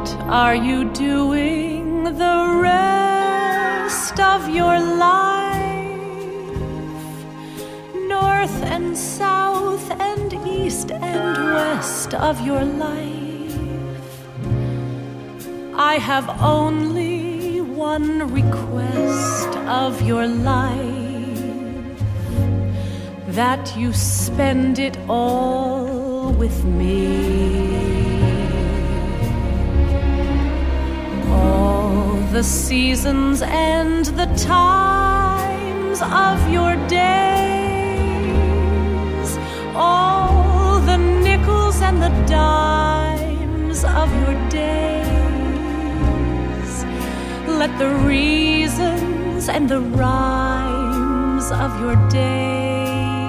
are you doing the rest of your life? North and south and east and west of your life. I have only one request of your life, that you spend it all with me. All the seasons and the times of your days, all the nickels and the dimes of your days. Let the reasons and the rhymes of your days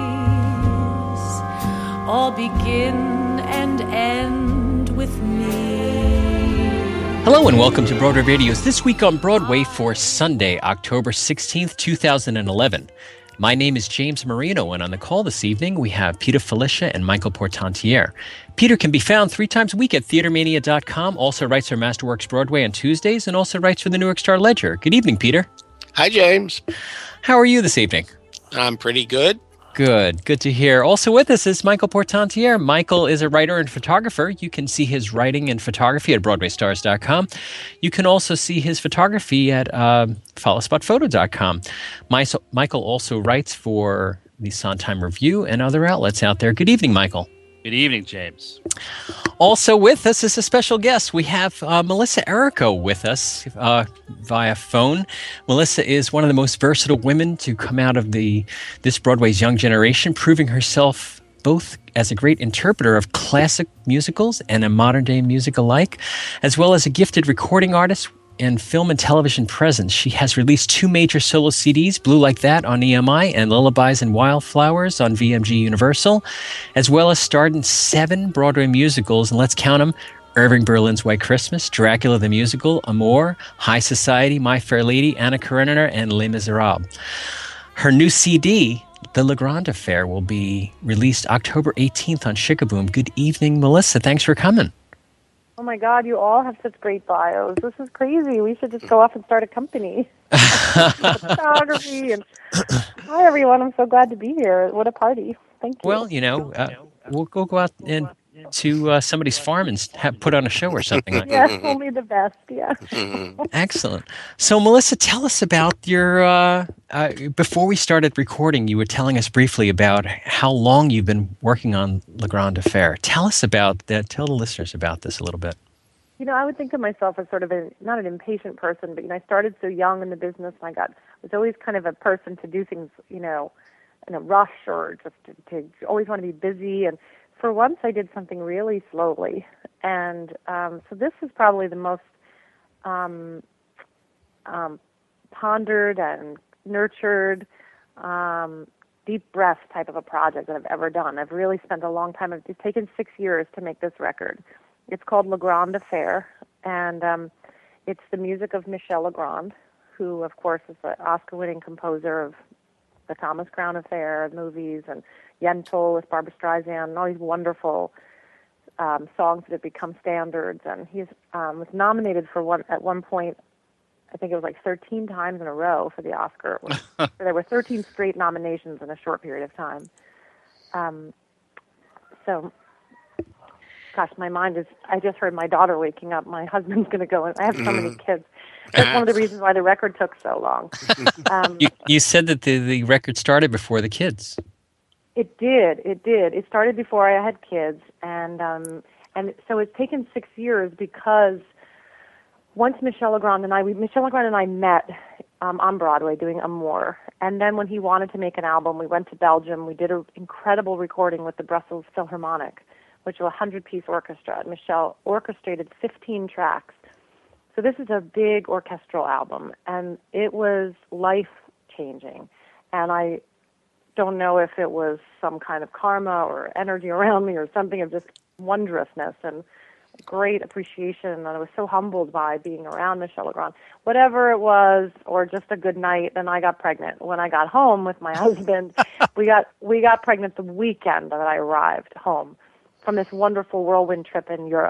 all begin and end with me. Hello and welcome to Broadway Radio's This Week on Broadway for Sunday, October 16th, 2011. My name is James Marino, and on the call this evening we have Peter Filichia and Michael Portantiere. Peter can be found 3 times a week at theatermania.com, also writes for Masterworks Broadway on Tuesdays, and also writes for the Newark Star Ledger. Good evening, Peter. Hi, James. How are you this evening? I'm pretty good. Good to hear. Also with us is Michael Portantiere. Michael is a writer and photographer. You can see his writing and photography at BroadwayStars.com. You can also see his photography at FollowSpotPhoto.com. Michael also writes for the Sondheim Review and other outlets out there. Good evening, Michael. Good evening, James. Also with us is a special guest. We have Melissa Errico with us via phone. Melissa is one of the most versatile women to come out of this Broadway's young generation, proving herself both as a great interpreter of classic musicals and a modern-day music alike, as well as a gifted recording artist and film and television presence. She has released 2 major solo CDs, Blue Like That on EMI and Lullabies and Wildflowers on VMG Universal, as well as starred in 7 Broadway musicals, and let's count them: Irving Berlin's White Christmas, Dracula the Musical, Amour, High Society, My Fair Lady, Anna Karenina, and Les Miserables. Her new CD, The Legrand Affair, will be released October 18th on Chicaboom. Good evening, Melissa. Thanks for coming. Oh my God, you all have such great bios. This is crazy. We should just go off and start a company. Photography and hi everyone. I'm so glad to be here. What a party. Thank you. Well, we'll go out and to somebody's farm and put on a show or something like that. Yes, only the best, yeah. Excellent. So, Melissa, tell us about your, before we started recording, you were telling us briefly about how long you've been working on Le Grand Affair. Tell us about that. Tell the listeners about this a little bit. I would think of myself as sort of not an impatient person, but I started so young in the business, and was always kind of a person to do things, in a rush or just to always want to be busy. And for once, I did something really slowly, and so this is probably the most pondered and nurtured, deep breath type of a project that I've ever done. I've really spent a long time. It's taken 6 years to make this record. It's called Le Grand Affair, and it's the music of Michel Legrand, who, of course, is the Oscar-winning composer of the Thomas Crown Affair movies and Yentl with Barbra Streisand and all these wonderful songs that have become standards. And he was nominated for at one point, I think it was like 13 times in a row for the Oscar. There were 13 straight nominations in a short period of time. Gosh, my mind is, I just heard my daughter waking up. My husband's going to go, and I have so many kids. That's one of the reasons why the record took so long. You said that the record started before the kids. It did. It started before I had kids, and so it's taken 6 years because once Michel Legrand and I met on Broadway doing Amour, and then when he wanted to make an album, we went to Belgium. We did an incredible recording with the Brussels Philharmonic, which was a 100-piece orchestra. Michel orchestrated 15 tracks. So this is a big orchestral album, and it was life-changing. And I don't know if it was some kind of karma or energy around me or something of just wondrousness and great appreciation. And I was so humbled by being around Michel Legrand. Whatever it was, or just a good night, then I got pregnant. When I got home with my husband, we got pregnant the weekend that I arrived home from this wonderful whirlwind trip in Europe.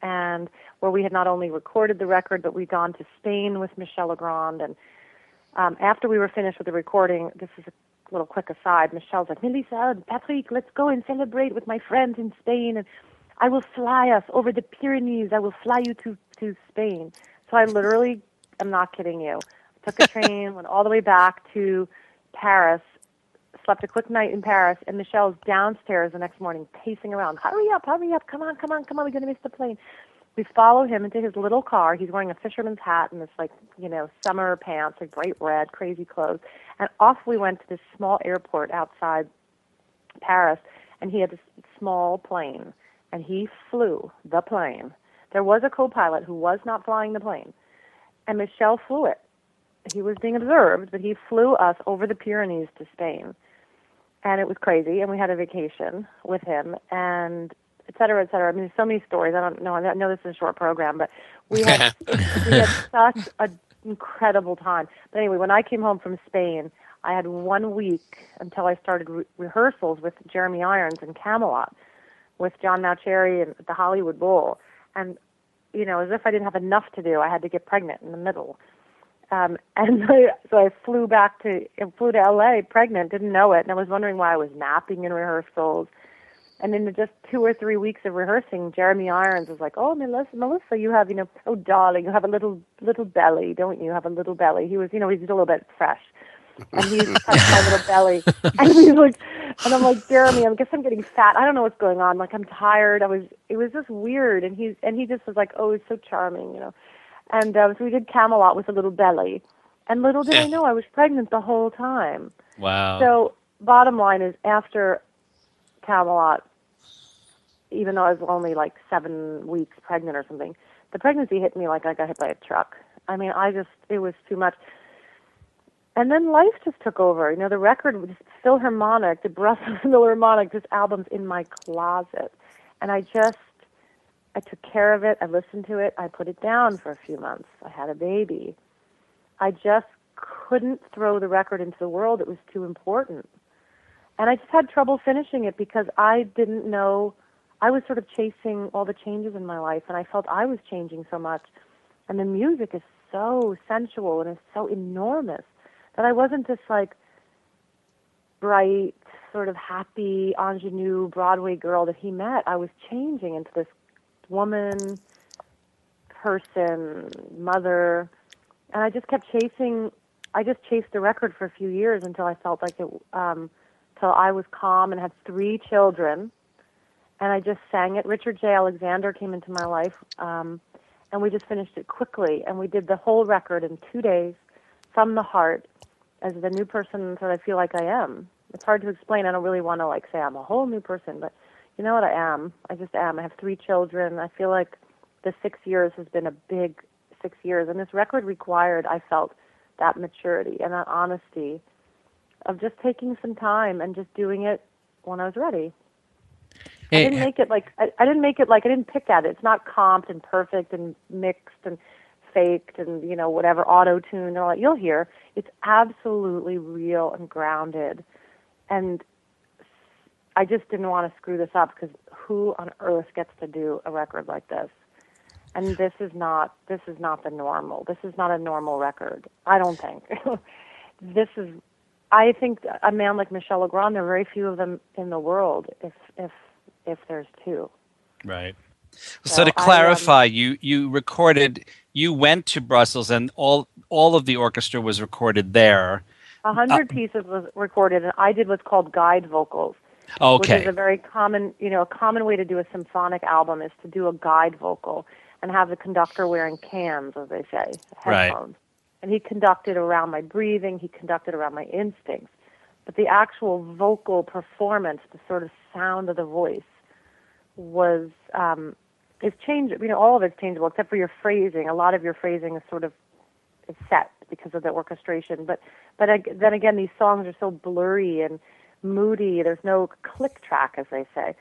and where we had not only recorded the record, but we'd gone to Spain with Michel Legrand. And after we were finished with the recording, this is a little quick aside, Michel's like, Melissa, Patrick, let's go and celebrate with my friends in Spain, and I will fly us over the Pyrenees. I will fly you to Spain. So I literally, I'm not kidding you, took a train, went all the way back to Paris, slept a quick night in Paris, and Michel's downstairs the next morning pacing around. Hurry up, come on, we're going to miss the plane. We follow him into his little car. He's wearing a fisherman's hat and this, like, summer pants, like bright red, crazy clothes. And off we went to this small airport outside Paris, and he had this small plane, and he flew the plane. There was a co-pilot who was not flying the plane, and Michel flew it. He was being observed, but he flew us over the Pyrenees to Spain. And it was crazy, and we had a vacation with him, and et cetera, et cetera. I mean, so many stories. I don't know. I know this is a short program, but we had such an incredible time. But anyway, when I came home from Spain, I had 1 week until I started rehearsals with Jeremy Irons in Camelot, with John Mauceri and the Hollywood Bowl. And, as if I didn't have enough to do, I had to get pregnant in the middle. So I flew to LA pregnant, didn't know it, and I was wondering why I was napping in rehearsals. And in just 2 or 3 weeks of rehearsing, Jeremy Irons was like, "Oh, Melissa, you have, oh, darling, you have a little belly, don't you? You have a little belly." He was, he's a little bit fresh, and he touched my little belly, and he's like, and I'm like, "Jeremy, I guess I'm getting fat. I don't know what's going on. Like, I'm tired." It was just weird, and he just was like, "Oh, it's so charming, And so we did Camelot with a little belly, and little did I know I was pregnant the whole time. Wow. So bottom line is, after Camelot, even though I was only like 7 weeks pregnant or something, the pregnancy hit me like I got hit by a truck. I mean, it was too much. And then life just took over. The record was Philharmonic, the Brussels Philharmonic, this album's in my closet. And I took care of it. I listened to it. I put it down for a few months. I had a baby. I just couldn't throw the record into the world. It was too important. And I just had trouble finishing it because I didn't know. I was sort of chasing all the changes in my life, and I felt I was changing so much. And the music is so sensual and it's so enormous that I wasn't this like bright, sort of happy ingenue Broadway girl that he met. I was changing into this woman, person, mother, and I just kept chasing. I just chased the record for a few years until I felt like it. Till I was calm and had 3 children. And I just sang it. Richard J. Alexander came into my life, and we just finished it quickly. And we did the whole record in 2 days, from the heart, as the new person that I feel like I am. It's hard to explain. I don't really want to say I'm a whole new person, but you know what I am. I just am. I have 3 children. I feel like the 6 years has been a big 6 years. And this record required, I felt, that maturity and that honesty of just taking some time and just doing it when I was ready. I didn't make it I didn't pick at it. It's not comped and perfect and mixed and faked and, whatever, auto-tuned and all that you'll hear. It's absolutely real and grounded. And I just didn't want to screw this up because who on earth gets to do a record like this? And this is not the normal. This is not a normal record, I don't think. I think a man like Michel Legrand, there are very few of them in the world, if there's 2. Right. So to clarify, you recorded, you went to Brussels and all of the orchestra was recorded there. 100 pieces was recorded, and I did what's called guide vocals. Okay. Which is a very common, a common way to do a symphonic album is to do a guide vocal and have the conductor wearing cans, as they say, headphones. Right. And he conducted around my breathing, he conducted around my instincts. But the actual vocal performance, the sort of sound of the voice, is changeable. All of it's changeable except for your phrasing. A lot of your phrasing is sort of set because of the orchestration. But then again, these songs are so blurry and moody. There's no click track, as they say.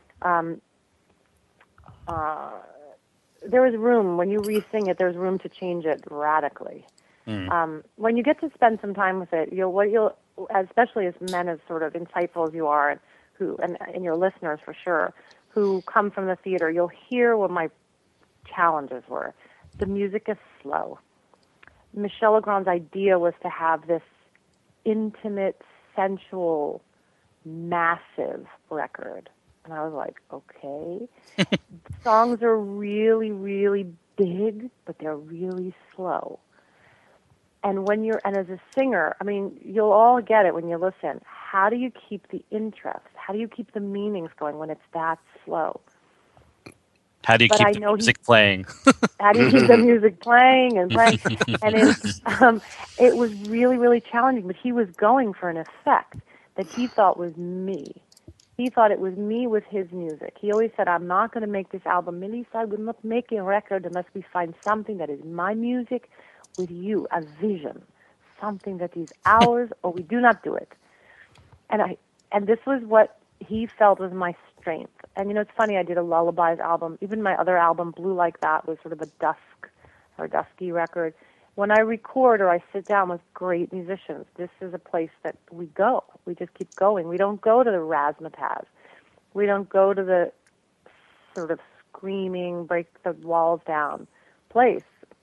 There was room, when you re-sing it, there's room to change it radically. When you get to spend some time with it, especially as men, as sort of insightful as you are, and your listeners for sure, who come from the theater, you'll hear what my challenges were. The music is slow. Michel Legrand's idea was to have this intimate, sensual, massive record. And I was like, okay. Songs are really, really big, but they're really slow. And and as a singer, I mean, you'll all get it when you listen. How do you keep the interest? How do you keep the meanings going when it's that slow? How do you keep the music playing? How do you keep the music playing and playing? And it was really, really challenging. But he was going for an effect that he thought was me. He thought it was me with his music. He always said, I'm not going to make this album. Melissa, we're not making a record unless we find something that is my music with you, a vision, something that is ours, or we do not do it. And this was what he felt was my strength. And it's funny, I did a Lullabies album. Even my other album, Blue Like That, was sort of a dusky record. When I record or I sit down with great musicians, this is a place that we go. We just keep going. We don't go to the razzmatazz. We don't go to the sort of screaming, break the walls down place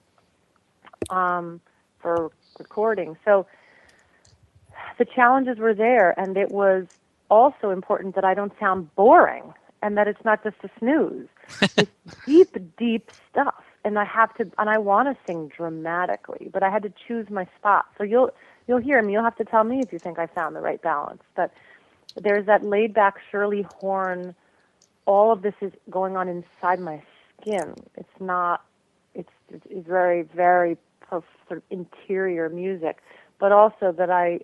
for recording. So the challenges were there, and it was also important that I don't sound boring and that it's not just a snooze. It's deep, deep stuff. And I want to sing dramatically, but I had to choose my spot. So you'll hear me. You'll have to tell me if you think I found the right balance. But there's that laid back Shirley Horn. All of this is going on inside my skin. It's not. It's very, very sort of interior music, but also that I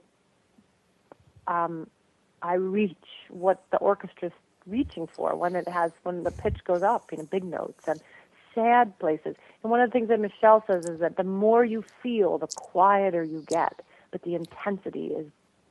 reach what the orchestra's reaching for when the pitch goes up in big notes and sad places. And one of the things that Michel says is that the more you feel, the quieter you get, but the intensity is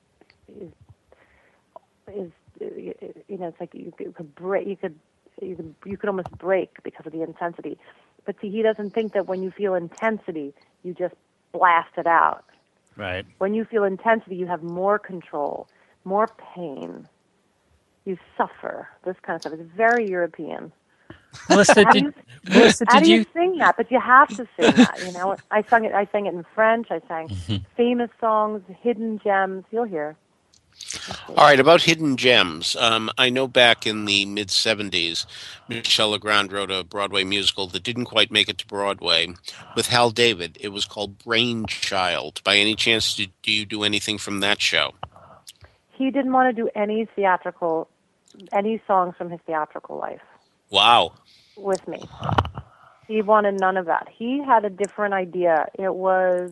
it's like you could break, you could almost break because of the intensity. But see, he doesn't think that when you feel intensity, you just blast it out. Right. When you feel intensity, you have more control, more pain. You suffer. This kind of stuff. It's very European. Melissa, how do you you sing that? But you have to sing that. I sang it in French. I sang famous songs, hidden gems. You'll hear. All right, about hidden gems. I know back in the mid-'70s, Michel Legrand wrote a Broadway musical that didn't quite make it to Broadway with Hal David. It was called Brainchild. By any chance, do you do anything from that show? He didn't want to do any songs from his theatrical life. Wow. With me. He wanted none of that. He had a different idea. It was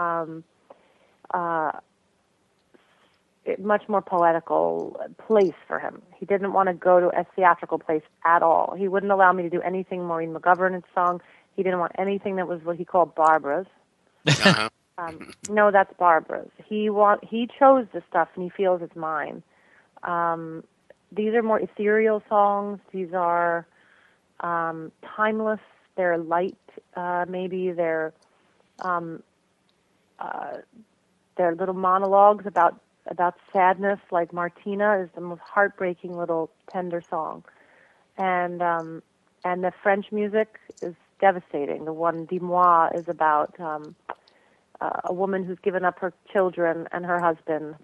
much more poetical place for him. He didn't want to go to a theatrical place at all. He wouldn't allow me to do anything Maureen McGovern had sung. He didn't want anything that was what he called Barbara's. Uh-huh. No, that's Barbara's. He chose the stuff, and he feels it's mine. These are more ethereal songs. These are timeless. They're light. Maybe they're little monologues about sadness. Like Martina is the most heartbreaking little tender song, and the French music is devastating. The one Dis-moi is about a woman who's given up her children and her husband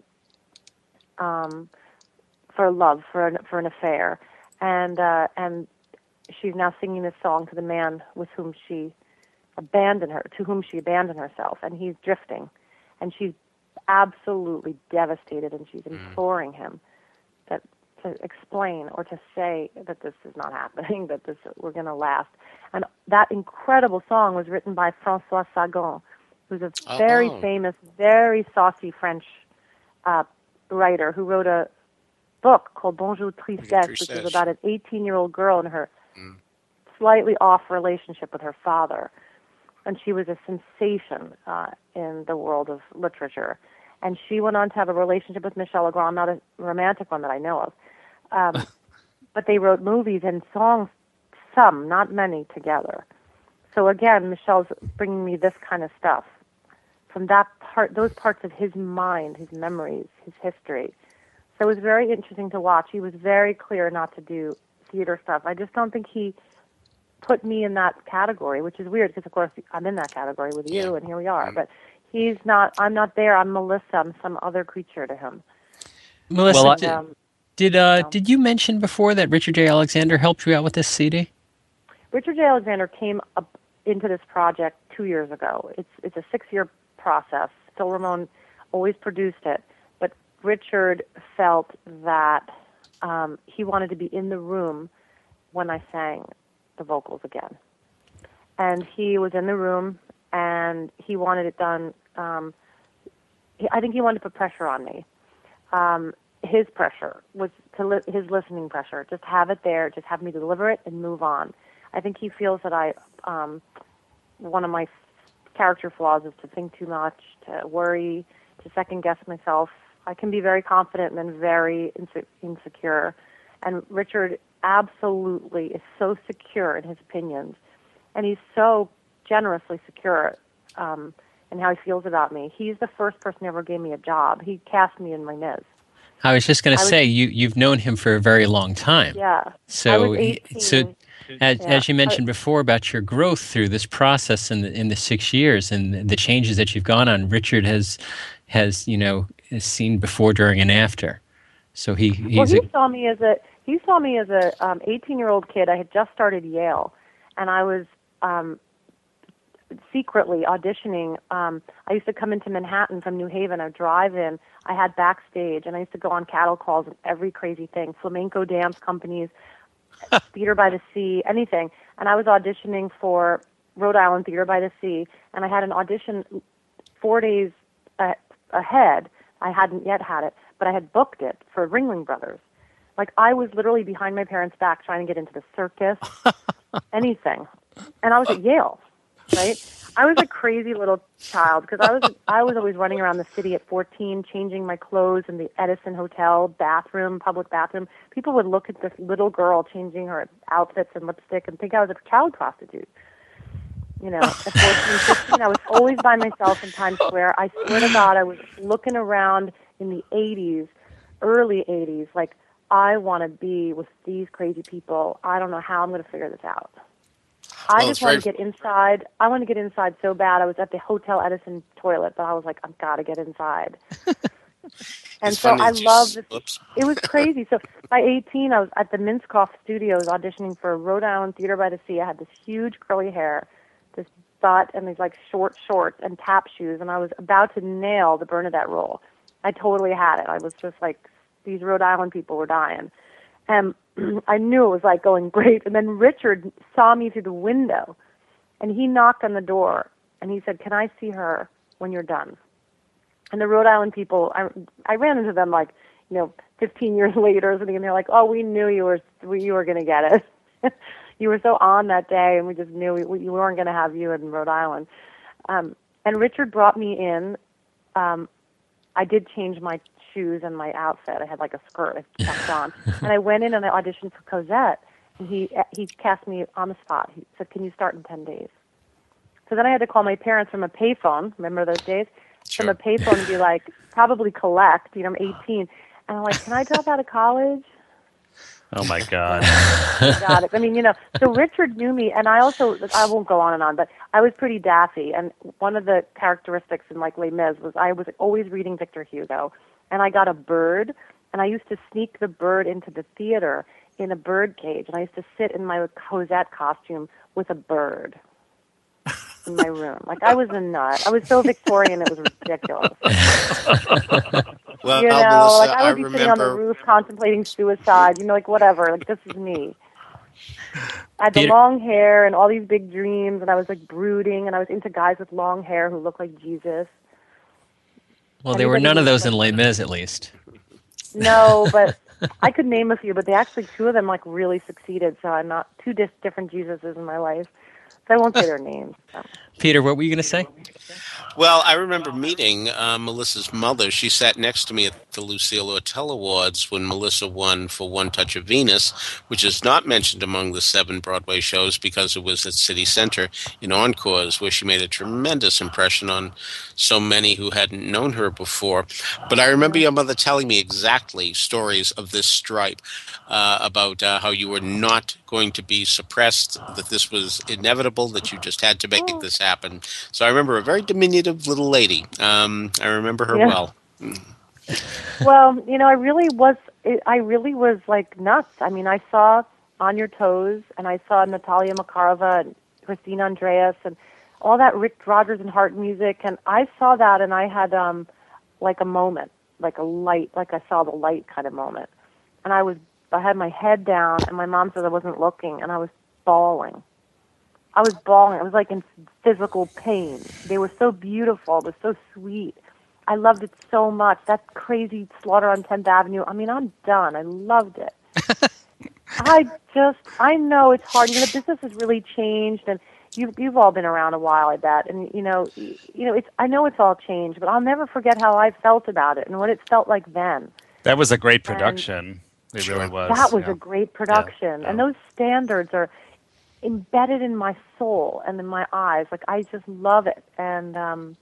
for love, for an affair, and she's now singing this song to the man to whom she abandoned herself, and he's drifting, and she's absolutely devastated, and she's imploring him to explain or to say that this is not happening, that we're going to last. And that incredible song was written by François Sagan, who's a very famous, very saucy French writer who wrote a book called Bonjour Tristesse, which is about an 18-year-old girl and her slightly off relationship with her father. And she was a sensation in the world of literature. And she went on to have a relationship with Michel Legrand, not a romantic one that I know of. But they wrote movies and songs, some, not many, together. So again, Michel's bringing me this kind of stuff from those parts of his mind, his memories, his history. So it was very interesting to watch. He was very clear not to do theater stuff. I just don't think he put me in that category, which is weird because, of course, I'm in that category with you, and here we are. But he's not. I'm not there. I'm Melissa. I'm some other creature to him. Melissa, did you mention before that Richard J. Alexander helped you out with this CD? Richard J. Alexander came up into this project 2 years ago. It's a 6-year process. Phil Ramone always produced it, but Richard felt that he wanted to be in the room when I sang the vocals again. And he was in the room, and he wanted it done. I think he wanted to put pressure on me. His pressure was his listening pressure. Just have it there. Just have me deliver it and move on. I think he feels that one of my character flaws is to think too much, to worry, to second guess myself. I can be very confident and then very insecure. And Richard absolutely is so secure in his opinions, and he's so generously secure in how he feels about me. He's the first person who ever gave me a job. He cast me in Les Mis. I was just going to say, you've known him for a very long time. Yeah. So, I was 18. As you mentioned before about your growth through this process in the 6 years and the changes that you've gone on, Richard has seen before, during, and after. So he saw me as a 18-year-old kid. I had just started Yale, and I was secretly auditioning. I used to come into Manhattan from New Haven. I'd drive in. I had backstage, and I used to go on cattle calls and every crazy thing, flamenco dance companies, Theater by the Sea, anything. And I was auditioning for Rhode Island Theater by the Sea, and I had an audition 4 days ahead. I hadn't yet had it, but I had booked it for Ringling Brothers. Like, I was literally behind my parents' back trying to get into the circus, anything. And I was at Yale, right? I was a crazy little child because I was always running around the city at 14, changing my clothes in the Edison Hotel bathroom, public bathroom. People would look at this little girl changing her outfits and lipstick and think I was a child prostitute. At 14, 15, I was always by myself in Times Square. I swear to God, I was looking around in the 80s, early 80s, like, I want to be with these crazy people. I don't know how I'm going to figure this out. I just want to get inside. I want to get inside so bad. I was at the Hotel Edison toilet, but I was like, I've got to get inside. And so I love this. Oops. It was crazy. So by 18, I was at the Minskoff Studios auditioning for Rhode Island Theater by the Sea. I had this huge curly hair, this butt, and these like short shorts and tap shoes, and I was about to nail the Bernadette role. I totally had it. I was just like, these Rhode Island people were dying. And I knew it was like going great. And then Richard saw me through the window, and he knocked on the door, and he said, "Can I see her when you're done?" And the Rhode Island people, I ran into them like, 15 years later or something, and they're like, "Oh, we knew you were going to get it. You were so on that day, and we just knew we weren't going to have you in Rhode Island." And Richard brought me in. I did change my shoes and my outfit. I had like a skirt I kept on. And I went in and I auditioned for Cosette. And he cast me on the spot. He said, "Can you start in 10 days?" So then I had to call my parents from a payphone. Remember those days? Sure. From a payphone and be like, probably collect. I'm 18. And I'm like, "Can I drop out of college?" Oh, my God. Got it. I mean, so Richard knew me, and I won't go on and on, but I was pretty daffy. And one of the characteristics in like Les Mis was I was always reading Victor Hugo. And I got a bird, and I used to sneak the bird into the theater in a bird cage. And I used to sit in my Cosette costume with a bird in my room. Like, I was a nut. I was so Victorian, it was ridiculous. Well, Melissa, I would be sitting on the roof contemplating suicide, like whatever. Like, this is me. I had the long hair and all these big dreams, and I was like brooding, and I was into guys with long hair who looked like Jesus. Well, there were none of those in Les Mis, at least. No, but I could name a few, but two of them like really succeeded. So I'm not two different Jesuses in my life. So I won't say their names. So. Peter, what were you going to say? Well, I remember meeting Melissa's mother. She sat next to me at the Lucille Ortel Awards when Melissa won for One Touch of Venus, which is not mentioned among the 7 Broadway shows because it was at City Center in Encores, where she made a tremendous impression on so many who hadn't known her before. But I remember your mother telling me exactly stories of this stripe about how you were not going to be suppressed, that this was inevitable, that you just had to make this happen. So I remember a very diminutive little lady. I remember her well. Well, I really was like nuts. I mean, I saw On Your Toes, and I saw Natalia Makarova and Christina Andreas and all that Rick Rodgers and Hart music, and I saw that, and I had like a moment, like a light, like I saw the light kind of moment, and I had my head down, and my mom said I wasn't looking, and I was bawling. I was like in physical pain. They were so beautiful. It was so sweet. I loved it so much. That crazy slaughter on 10th Avenue. I mean, I'm done. I loved it. I know it's hard. The business has really changed, and you've all been around a while, I bet. And I know it's all changed, but I'll never forget how I felt about it and what it felt like then. That was a great production. It really was. That was a great production, and those standards are embedded in my soul and in my eyes. Like, I just love it, and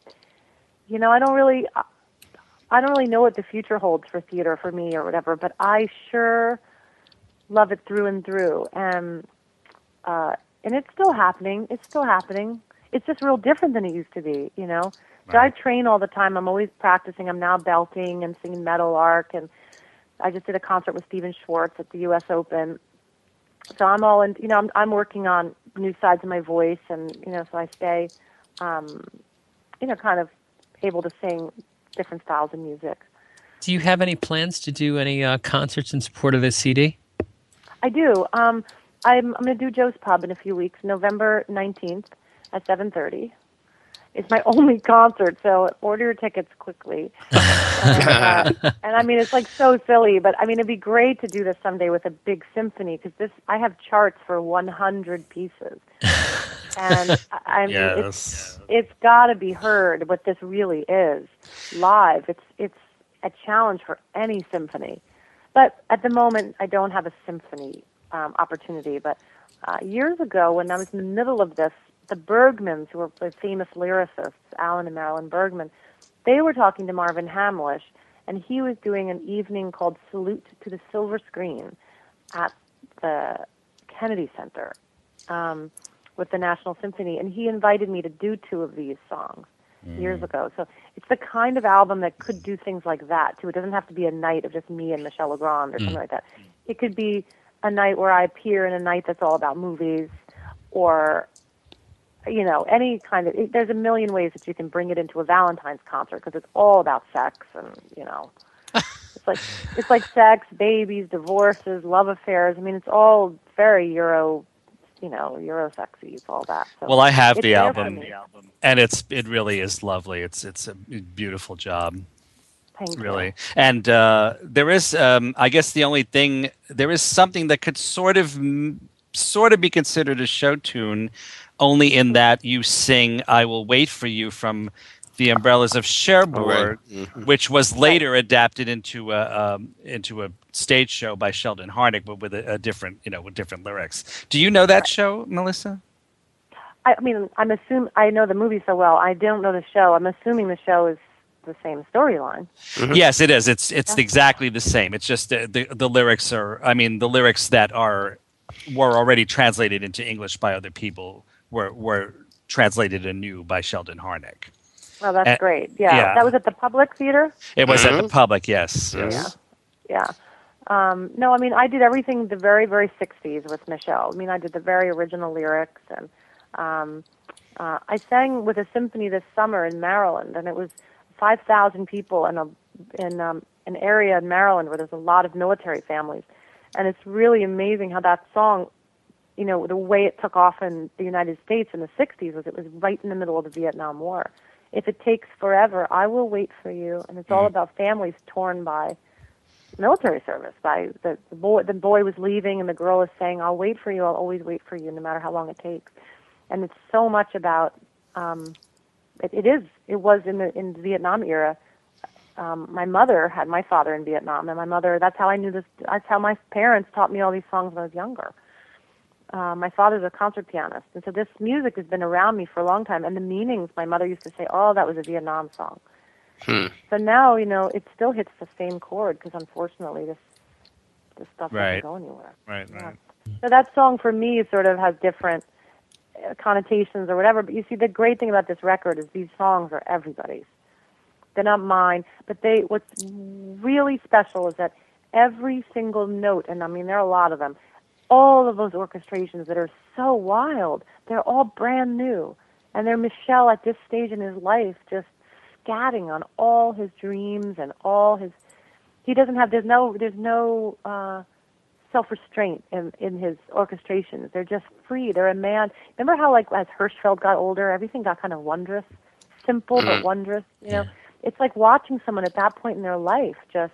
I don't really know what the future holds for theater for me or whatever, but I sure love it through and through, and it's still happening. It's still happening. It's just real different than it used to be, So I train all the time. I'm always practicing. I'm now belting and singing Metal Arc, and I just did a concert with Stephen Schwartz at the U.S. Open. So I'm all in. I'm working on new sides of my voice, and so I stay, kind of able to sing different styles of music. Do you have any plans to do any concerts in support of this CD? I do. I'm going to do Joe's Pub in a few weeks, November 19th at 7:30. It's my only concert, so order your tickets quickly. And I mean, it's like so silly, but I mean, it'd be great to do this someday with a big symphony, because I have charts for 100 pieces. And I mean, it's got to be heard what this really is live. It's a challenge for any symphony. But at the moment, I don't have a symphony opportunity. But years ago, when I was in the middle of this, the Bergmans, who were the famous lyricists, Alan and Marilyn Bergman, they were talking to Marvin Hamlish, and he was doing an evening called Salute to the Silver Screen at the Kennedy Center with the National Symphony, and he invited me to do 2 of these songs years ago. So it's the kind of album that could do things like that, too. It doesn't have to be a night of just me and Michel Legrand or something like that. It could be a night where I appear in a night that's all about movies, or any kind of. There's a million ways that you can bring it into a Valentine's concert, because it's all about sex, and it's like sex, babies, divorces, love affairs. I mean, it's all very Euro sexy. It's all that. So well, I have the album, and it really is lovely. It's a beautiful job. Thank you. Really. And there is, I guess, the only thing, there is something that could sort of be considered a show tune, only in that you sing "I Will Wait for You" from The Umbrellas of Cherbourg, which was later adapted into a stage show by Sheldon Harnick, but with a different, with different lyrics. Do you know that show, Melissa? I mean, I know the movie so well. I don't know the show. I'm assuming the show is the same storyline. Mm-hmm. Yes, it is. It's exactly the same. It's just the lyrics are. I mean, the lyrics that were already translated into English by other people were translated anew by Sheldon Harnick. Oh, that's great. Yeah. That was at the Public Theater? It was at the Public, yes. Yeah. No, I mean, I did everything the very, very 60s with Michel. I mean, I did the very original lyrics, and I sang with a symphony this summer in Maryland, and it was 5,000 people in an area in Maryland where there's a lot of military families. And it's really amazing how that song, the way it took off in the United States in the 60s was it was right in the middle of the Vietnam War. If it takes forever, I will wait for you. And it's all about families torn by military service. By the boy was leaving, and the girl is saying, "I'll wait for you. I'll always wait for you, no matter how long it takes." And it's so much about. It was in the Vietnam era. My mother had my father in Vietnam, and my mother. That's how I knew this. That's how my parents taught me all these songs when I was younger. My father's a concert pianist, and so this music has been around me for a long time. And the meanings, my mother used to say, "Oh, that was a Vietnam song." So now, it still hits the same chord, because unfortunately, this stuff doesn't go anywhere. Right. So that song for me sort of has different connotations or whatever. But you see, the great thing about this record is these songs are everybody's. They're not mine, but what's really special is that every single note, and I mean there are a lot of them, all of those orchestrations that are so wild, they're all brand new. And they're Michel at this stage in his life just scatting on all his dreams and all his, there's no self-restraint in his orchestrations. They're just free. They're a man. Remember how, like, as Hirschfeld got older, everything got kind of wondrous, simple but wondrous, you know? It's like watching someone at that point in their life just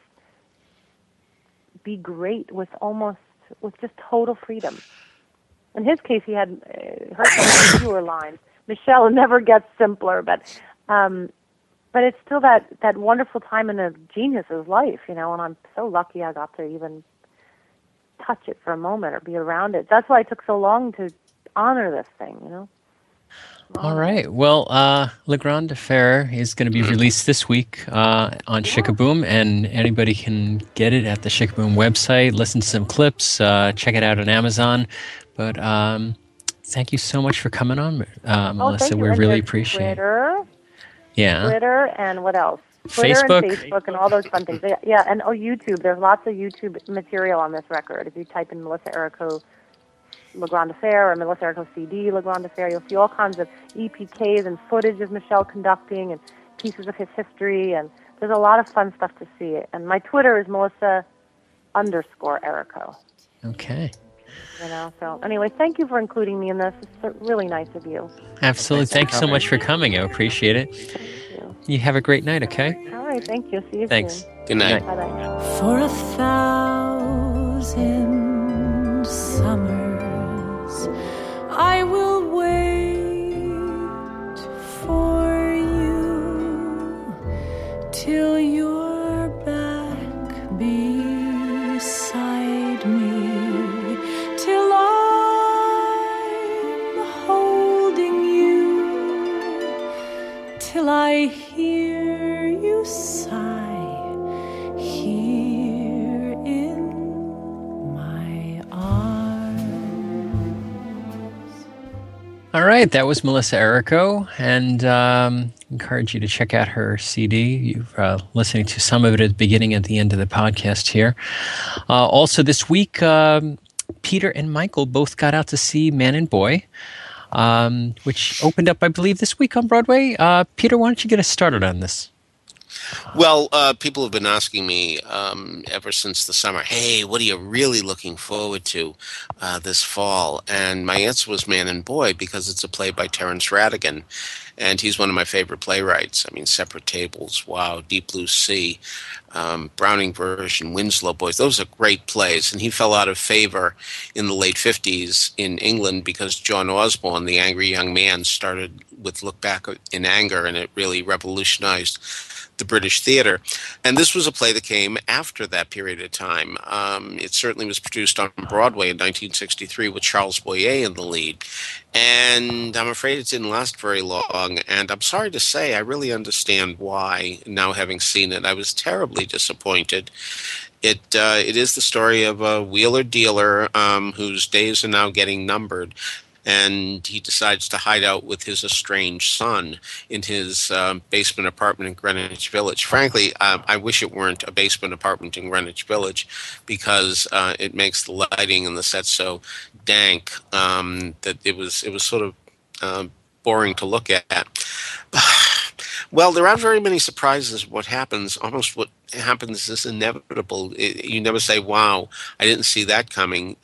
be great with just total freedom. In his case, he had Hirschfeld had fewer lines. Michel never gets simpler, but it's still that wonderful time in a genius's life, you know, and I'm so lucky I got to even touch it for a moment or be around it. That's why it took so long to honor this thing, you know. All right. Well, Le Grand Affair is going to be released this week on Chicaboom, and anybody can get it at the Chicaboom website, listen to some clips, check it out on Amazon. But thank you so much for coming on, Melissa. We really appreciate it. Twitter, and what else? Twitter Facebook. And Facebook and all those fun things. Yeah, and YouTube. There's lots of YouTube material on this record. If you type in Melissa Errico Le Grand Affair or Melissa Errico CD Le Grand Affair, you'll see all kinds of EPKs and footage of Michel conducting and pieces of his history, and there's a lot of fun stuff to see. And my Twitter is Melissa_Errico. Okay. You know, so anyway, thank you for including me in this. It's really nice of you. Absolutely. Thanks so much for coming. I appreciate it. Thank you. You have a great night, okay? All right, thank you. See you Thanks. soon. Good night. Bye-bye. For 1,000 summers, I will wait for you till you're back beside me, till I'm holding you, till I hear you sigh here in my arms. All right, that was Melissa Errico, and encourage you to check out her CD. You're listening to some of it at the beginning and at the end of the podcast here. Also this week, Peter and Michael both got out to see Man and Boy, which opened up, I believe, this week on Broadway. Peter, why don't you get us started on this? Well, people have been asking me ever since the summer, hey, what are you really looking forward to this fall? And my answer was Man and Boy, because it's a play by Terence Rattigan, and he's one of my favorite playwrights. I mean, Separate Tables, wow, Deep Blue Sea, Browning version, Winslow Boys, those are great plays. And he fell out of favor in the late 50s in England because John Osborne, the angry young man, started with Look Back in Anger, and it really revolutionized the British theater. And this was a play that came after that period of time. It certainly was produced on Broadway in 1963 with Charles Boyer in the lead. And I'm afraid it didn't last very long. And I'm sorry to say, I really understand why, now having seen it. I was terribly disappointed. It is the story of a wheeler dealer whose days are now getting numbered. And he decides to hide out with his estranged son in his basement apartment in Greenwich Village. Frankly, I wish it weren't a basement apartment in Greenwich Village, because it makes the lighting and the set so dank that it was sort of boring to look at. Well, there aren't very many surprises. What happens, almost what happens is inevitable. You never say, wow, I didn't see that coming.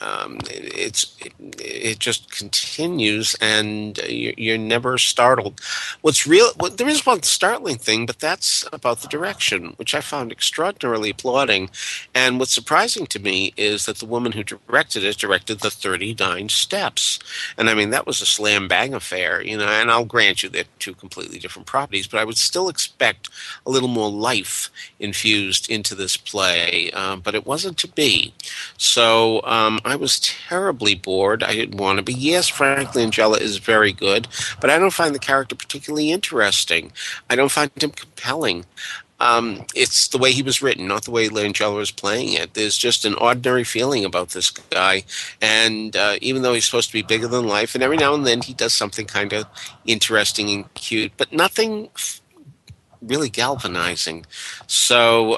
It just continues, and you're never startled. There is one startling thing, but that's about the direction, which I found extraordinarily applauding. And what's surprising to me is that the woman who directed it directed the 39 Steps. And I mean, that was a slam bang affair, you know, and I'll grant you they're two completely different properties, but I would still expect a little more life infused into this play, but it wasn't to be. So I was terribly bored. I didn't want to be. Yes, Frank Langella is very good, but I don't find the character particularly interesting. I don't find him compelling. It's the way he was written, not the way Langella is playing it. There's just an ordinary feeling about this guy, and even though he's supposed to be bigger than life, and every now and then he does something kind of interesting and cute, but nothing really galvanizing. So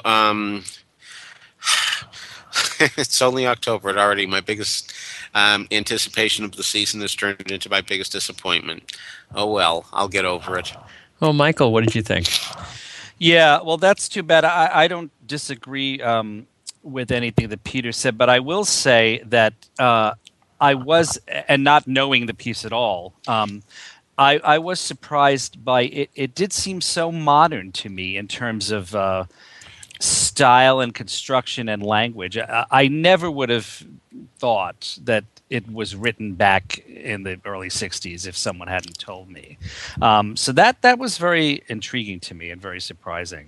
it's only October, and already my biggest anticipation of the season has turned into my biggest disappointment. Oh well, I'll get over it. Well, Michael, what did you think? Yeah, well, that's too bad. I don't disagree with anything that Peter said, but I will say that I was, and not knowing the piece at all, I was surprised by it. It did seem so modern to me in terms of style and construction and language. I never would have thought that it was written back in the early 60s if someone hadn't told me. So that was very intriguing to me and very surprising.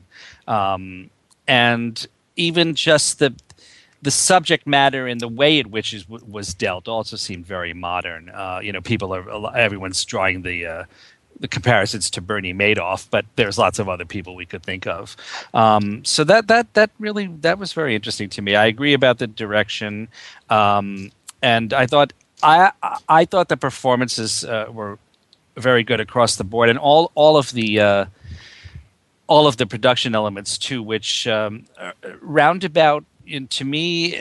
And even just the subject matter and the way in which it was dealt also seemed very modern. Everyone's drawing the comparisons to Bernie Madoff, but there's lots of other people we could think of. So that was very interesting to me. I agree about the direction. And I thought the performances were very good across the board, and all of the production elements too, which roundabout to me,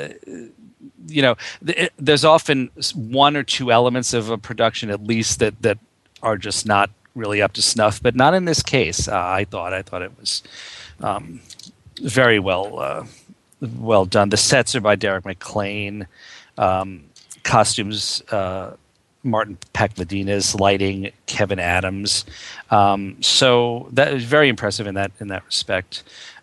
there's often one or two elements of a production at least that are just not really up to snuff, but not in this case. I thought it was very well done. The sets are by Derek McLean. Costumes, Martin Pac-Medina's, lighting, Kevin Adams. So that is very impressive in that respect.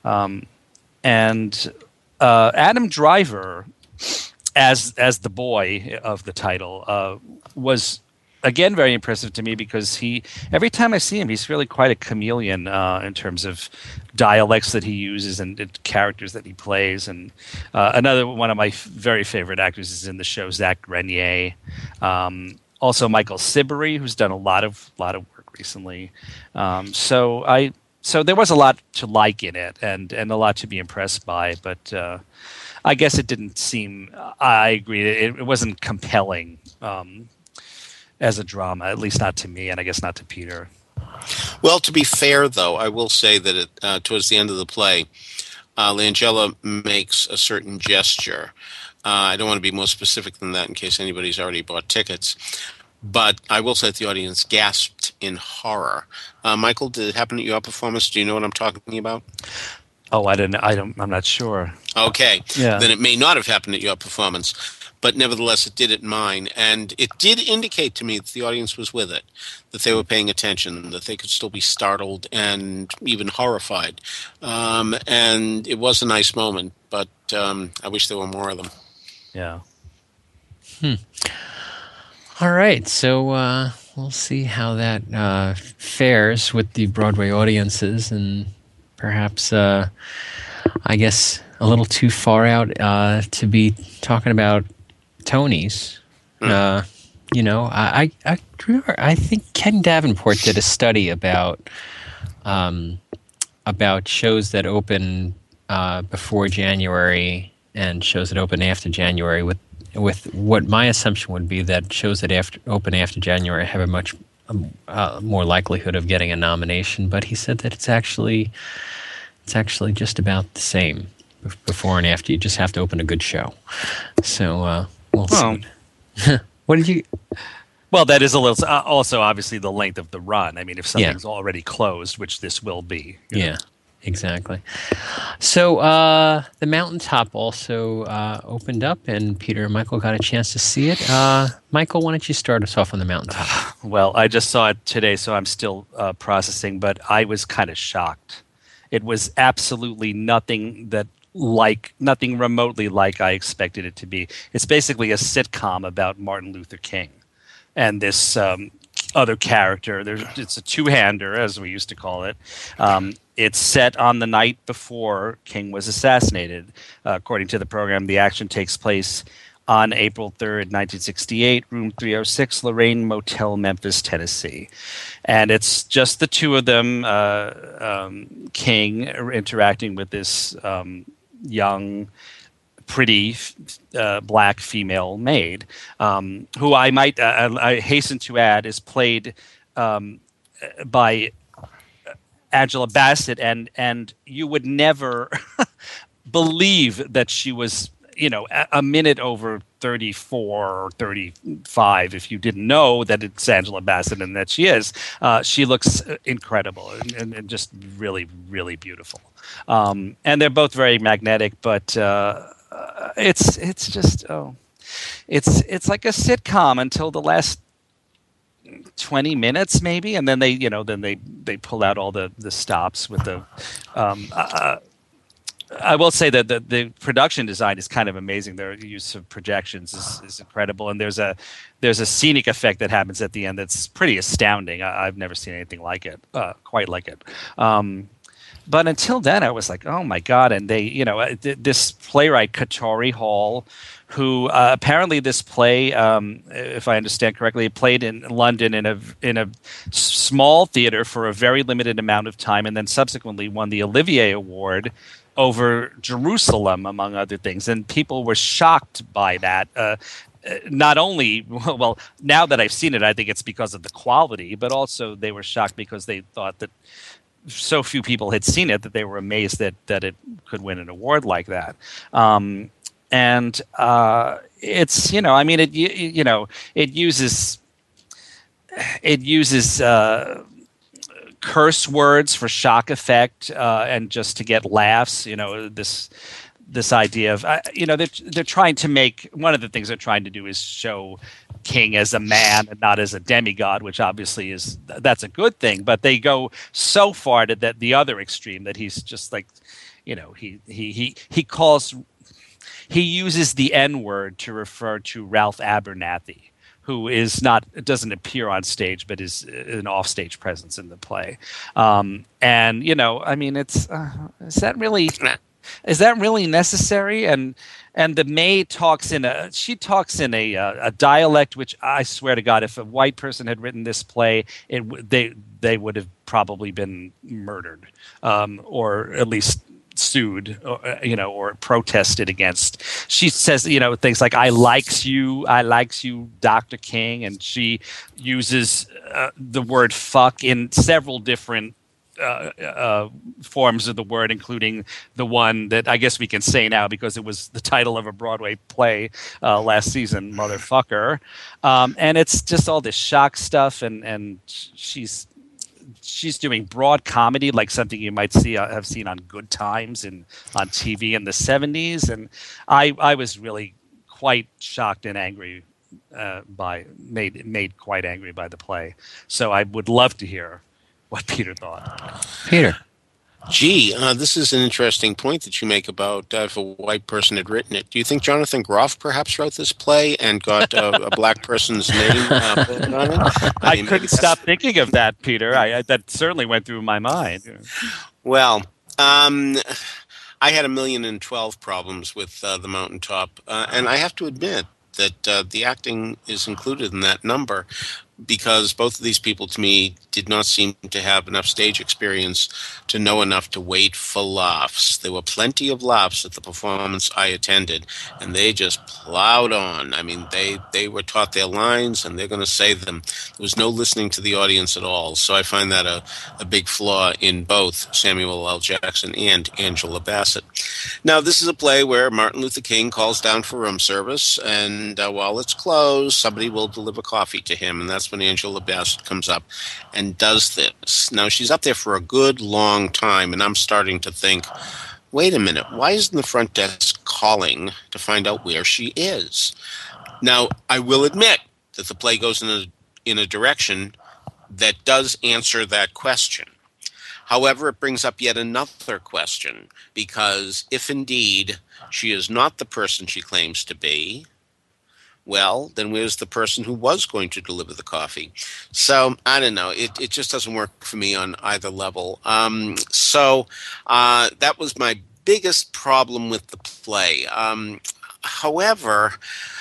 And Adam Driver, as the boy of the title, was again very impressive to me because every time I see him, he's really quite a chameleon in terms of dialects that he uses and characters that he plays. And another one of my very favorite actors is in the show, Zach Grenier. Also Michael Siberry, who's done a lot of work recently. So there was a lot to like in it and a lot to be impressed by, but I guess it didn't seem. I agree, it wasn't compelling as a drama, at least not to me, and I guess not to Peter. Well, to be fair, though, I will say that towards the end of the play, Langella makes a certain gesture. I don't want to be more specific than that in case anybody's already bought tickets, but I will say that the audience gasped in horror. Michael, did it happen at your performance? Do you know what I'm talking about? Oh, I'm not sure. Okay. Yeah. Then it may not have happened at your performance, but nevertheless it did at mine. And it did indicate to me that the audience was with it, that they were paying attention, that they could still be startled and even horrified. And it was a nice moment, but I wish there were more of them. Yeah. All right. So we'll see how that fares with the Broadway audiences, and perhaps, I guess, a little too far out to be talking about Tonys. I think Ken Davenport did a study about shows that open before January and shows that open after January, with what my assumption would be that shows that open after January have a much more likelihood of getting a nomination. But he said that it's actually just about the same before and after. You just have to open a good show. So we'll see. What did you? Well, that is a little. Also, obviously, the length of the run. I mean, if something's already closed, which this will be. Yeah, exactly. So the Mountaintop also opened up, and Peter and Michael got a chance to see it. Michael, why don't you start us off on the Mountaintop? Well, I just saw it today, so I'm still processing, but I was kind of shocked. It was absolutely nothing remotely like I expected it to be. It's basically a sitcom about Martin Luther King and this other character. It's a two-hander, as we used to call it. It's set on the night before King was assassinated. According to the program, the action takes place on April 3rd, 1968, room 306, Lorraine Motel, Memphis, Tennessee. And it's just the two of them, King interacting with this young, pretty black female maid, who I hasten to add is played by Angela Bassett, and you would never believe that she was, a minute over 34 or 35 if you didn't know that it's Angela Bassett, and that she is. She looks incredible and just really, really beautiful. And they're both very magnetic, but it's just it's like a sitcom until the last 20 minutes maybe, and then they pull out all the stops with the I will say that the production design is kind of amazing. Their use of projections is incredible, and there's a scenic effect that happens at the end that's pretty astounding. I've never seen anything like it, quite like it. But until then, I was like, oh my God. And they, this playwright, Katori Hall, who apparently this play, if I understand correctly, played in London in a small theater for a very limited amount of time, and then subsequently won the Olivier Award over Jerusalem, among other things. And people were shocked by that. Not only, well, now that I've seen it, I think it's because of the quality, but also they were shocked because they thought that so few people had seen it that they were amazed that it could win an award like that. And it's, it uses curse words for shock effect and just to get laughs. This idea of they're trying to make, one of the things they're trying to do is show King as a man and not as a demigod, which obviously that's a good thing, but they go so far to the other extreme that he's just like, he uses the N-word to refer to Ralph Abernathy, who doesn't appear on stage, but is an offstage presence in the play. Is that really necessary? And the maid talks in a dialect which, I swear to God, if a white person had written this play, they would have probably been murdered, or at least sued, or protested against. She says, things like "I likes you, Dr. King," and she uses the word "fuck" in several different forms of the word, including the one that I guess we can say now because it was the title of a Broadway play last season, "Motherfucker," and it's just all this shock stuff, and she's doing broad comedy, like something you might have seen on Good Times on TV in the 70s, and I was really quite shocked and angry made quite angry by the play. So I would love to hear what Peter thought. Peter. Gee, this is an interesting point that you make about if a white person had written it. Do you think Jonathan Groff perhaps wrote this play and got a black person's name put on it? I couldn't stop thinking of that, Peter. That certainly went through my mind. Well, I had 1,012 problems with The Mountaintop, and I have to admit that the acting is included in that number, because both of these people, to me, did not seem to have enough stage experience to know enough to wait for laughs. There were plenty of laughs at the performance I attended, and they just plowed on. I mean, they were taught their lines, and they're going to say them. There was no listening to the audience at all, so I find that a big flaw in both Samuel L. Jackson and Angela Bassett. Now, this is a play where Martin Luther King calls down for room service, and while it's closed, somebody will deliver coffee to him, and that's when Angela Bassett comes up and does this. Now, she's up there for a good long time, and I'm starting to think, wait a minute, why isn't the front desk calling to find out where she is? Now, I will admit that the play goes in a direction that does answer that question. However, it brings up yet another question, because if indeed she is not the person she claims to be, well, then where's the person who was going to deliver the coffee? So, I don't know. It just doesn't work for me on either level. So that was my biggest problem with the play. However,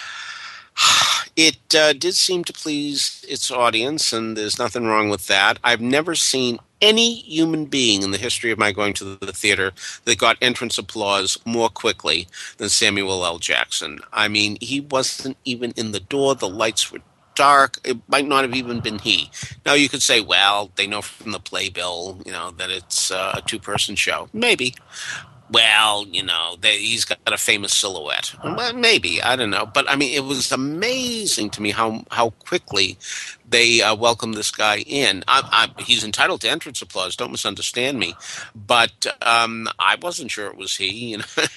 it did seem to please its audience, and there's nothing wrong with that. I've never seen any human being in the history of my going to the theater that got entrance applause more quickly than Samuel L. Jackson. I mean, he wasn't even in the door. The lights were dark. It might not have even been he. Now, you could say, well, they know from the playbill, that it's a two-person show. Maybe. Well, he's got a famous silhouette. Well, maybe, I don't know. But I mean, it was amazing to me how quickly they welcomed this guy in. He's entitled to entrance applause. Don't misunderstand me. But I wasn't sure it was he.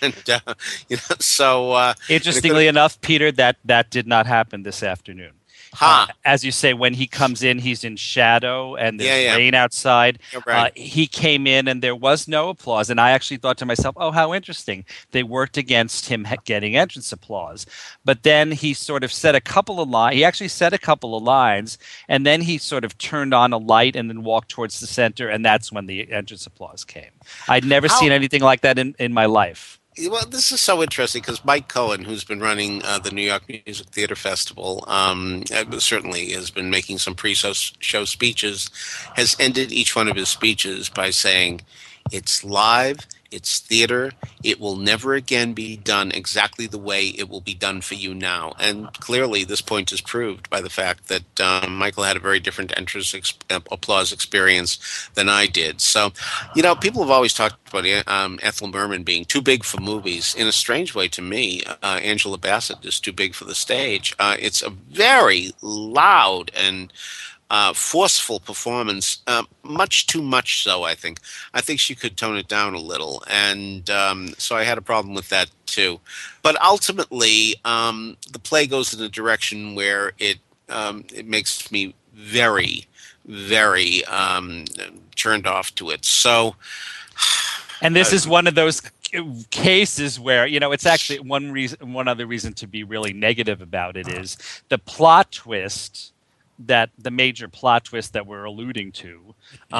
So interestingly enough, Peter, that did not happen this afternoon. As you say, when he comes in, he's in shadow and there's rain outside. Right. He came in and there was no applause. And I actually thought to myself, oh, how interesting. They worked against him getting entrance applause. But then he sort of said a couple of lines. He actually said a couple of lines. And then he sort of turned on a light and then walked towards the center. And that's when the entrance applause came. I'd never seen anything like that in my life. Well, this is so interesting because Mike Cohen, who's been running the New York Music Theater Festival, certainly has been making some pre-show speeches, has ended each one of his speeches by saying, it's live, it's theater, it will never again be done exactly the way it will be done for you now. And clearly this point is proved by the fact that Michael had a very different entrance applause experience than I did. So, people have always talked about Ethel Merman being too big for movies. In a strange way to me, Angela Bassett is too big for the stage. It's a very loud and forceful performance, much too much so, I think. I think she could tone it down a little, and so I had a problem with that too. But ultimately, the play goes in a direction where it makes me very, very turned off to it. So, and this is one of those cases where it's actually one other reason to be really negative about it is the plot twist. That the major plot twist that we're alluding to,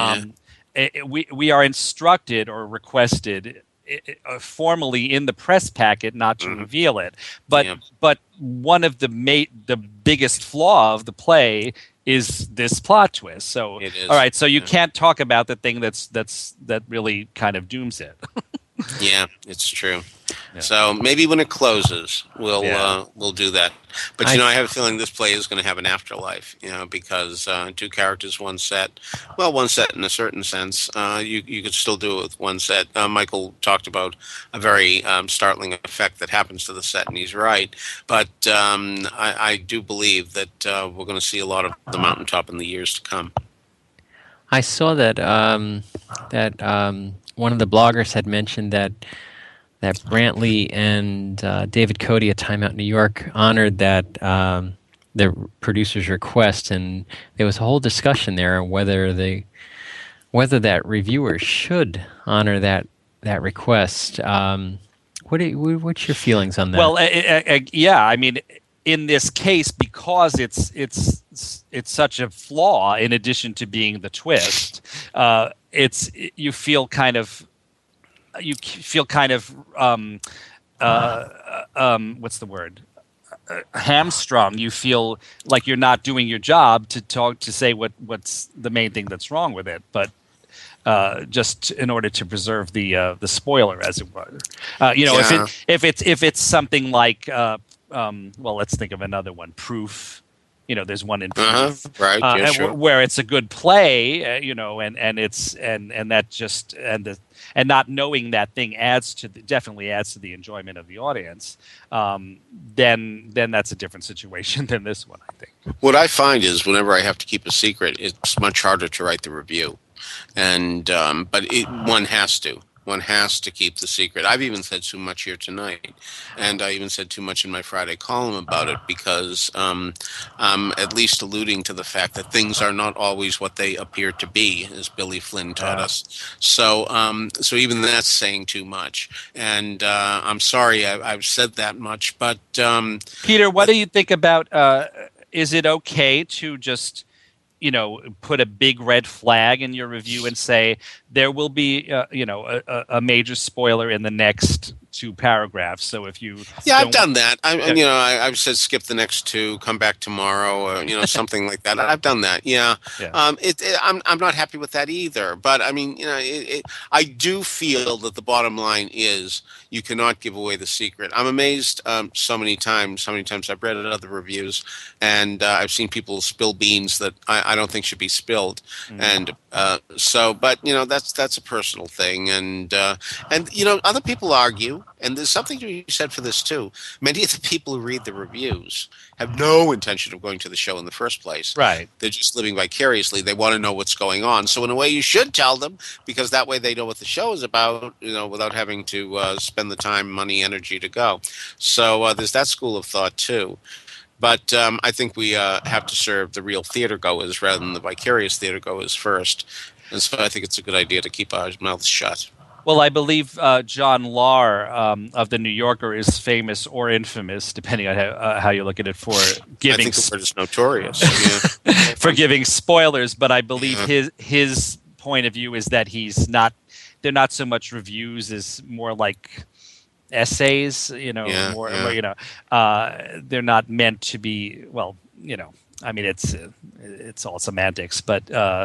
we are instructed or requested formally in the press packet not to reveal it. But one of the biggest flaw of the play is this plot twist. So it is. All right, so you can't talk about the thing that really kind of dooms it. Yeah, it's true. Yeah. So maybe when it closes, we'll do that. But I have a feeling this play is going to have an afterlife. Because two characters, one set. Well, one set in a certain sense. You could still do it with one set. Michael talked about a very startling effect that happens to the set, and he's right. But I do believe that we're going to see a lot of the mountaintop in the years to come. I saw that one of the bloggers had mentioned that Brantley and David Cody at Time Out New York honored that the producer's request, and there was a whole discussion there on whether that reviewer should honor that request. What's your feelings on that? Well, I mean, in this case, because it's such a flaw, in addition to being the twist, you feel kind of what's the word? Hamstrung. You feel like you're not doing your job to say what's the main thing that's wrong with it, but just in order to preserve the spoiler, as it were. If it's something like let's think of another one, Proof. There's one in Proof, right? Sure. Where it's a good play, and it's and that just and not knowing that thing definitely adds to the enjoyment of the audience. Then that's a different situation than this one, I think. What I find is whenever I have to keep a secret, it's much harder to write the review, and but one has to. One has to keep the secret. I've even said too much here tonight, and I even said too much in my Friday column about it because I'm at least alluding to the fact that things are not always what they appear to be, as Billy Flynn taught us. So even that's saying too much, and I'm sorry I've said that much. But Peter, what do you think about? Is it okay to just put a big red flag in your review and say there will be, a major spoiler in the next 2 paragraphs. So if you Yeah, I've don't- done that. I've said skip the next 2, come back tomorrow, or something like that. I've done that. Yeah. Yeah. I'm not happy with that either. But I mean, I do feel that the bottom line is you cannot give away the secret. I'm amazed so many times I've read other reviews, and I've seen people spill beans that I don't think should be spilled, and but that's a personal thing, and other people argue, and there's something to be said for this too. Many of the people who read the reviews have no intention of going to the show in the first place. Right. They're just living vicariously. They want to know what's going on. So in a way, you should tell them, because that way they know what the show is about, without having to spend the time, money, energy to go. So there's that school of thought too. But I think we have to serve the real theater goers rather than the vicarious theater goers first. And so I think it's a good idea to keep our mouths shut. Well, I believe John Lahr of The New Yorker is famous or infamous, depending on how you look at it, for giving I think the word is notorious. Yeah. for giving spoilers. But I believe his point of view is that they're not so much reviews as more like essays. They're not meant to be. Well, I mean, it's all semantics, but